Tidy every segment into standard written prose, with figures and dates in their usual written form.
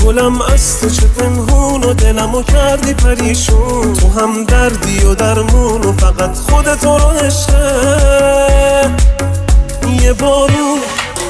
گلم از تو چه پنهون و دلمو کردی پریشون. تو هم دردی و درمون و فقط خودت رو عشقه. یه بارون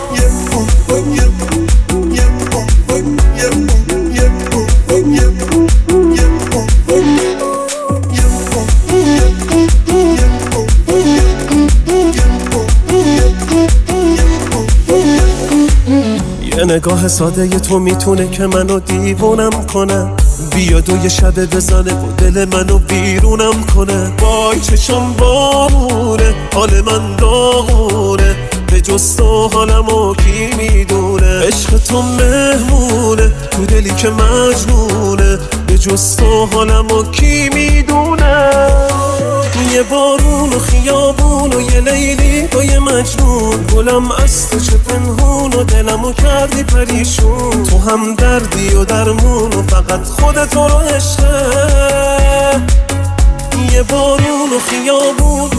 یه نگاه ساده تو میتونه که منو دیوونم کنه. بیاد و یه شب بزنه و دل منو بیرونم کنه. وای چشم بارونه، حال من داغونه، به جز تو حالمو کی میدونه. عشق تو مهمونه تو دلی که مجنونه، به جز تو حالمو کی میدونه. یه بارون و خیابون و یه لیلی و یه مجنون. گلم از تو چه پنهون و دلمو کردی پریشون. تو هم دردی و درمون و فقط خودت رو عشقه. یه بارون و خیابون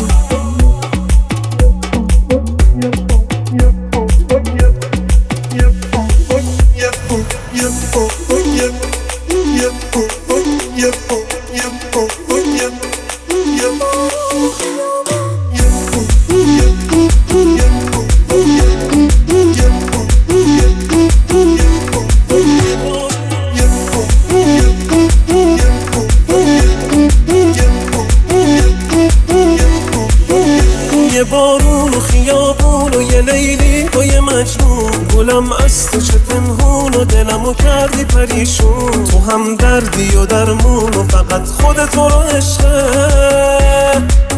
یه بارون و خیابون و یه لیلی و یه مجنون. گلم از تو چه پنهون و دلمو کردی پریشون. تو هم دردی و درمون و فقط خودت رو عشقه.